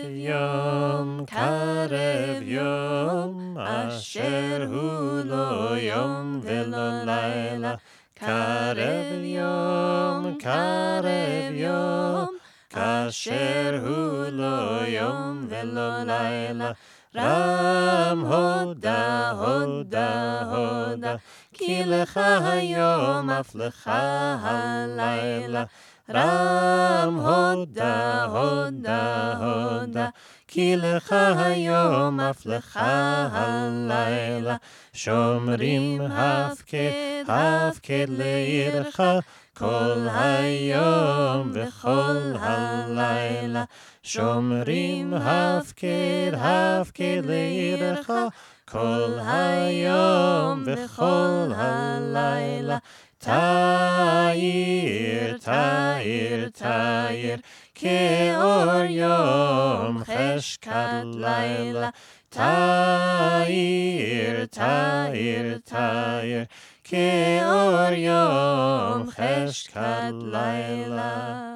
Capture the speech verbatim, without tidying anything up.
יום, קרב יום, אשר הוא לא יום ולא לילה. קרב יום, קרב יום, כאשר הוא לא יום ולא לילה. רם הודה, הודה, הודה, כי לך היום אף לך הלילה. רם הודה, הודה, הודה, כי לך היום אף לך הלילה. שומרים הפקד, הפקד לעירך, כל היום וכל הלילה. שומרים הפקד, הפקד לעירך, כל היום וכל הלילה. תאיר, תאיר, תאיר, כאור יום חשכת לילה. תאיר, תאיר, תאיר, כאור יום חשכת לילה.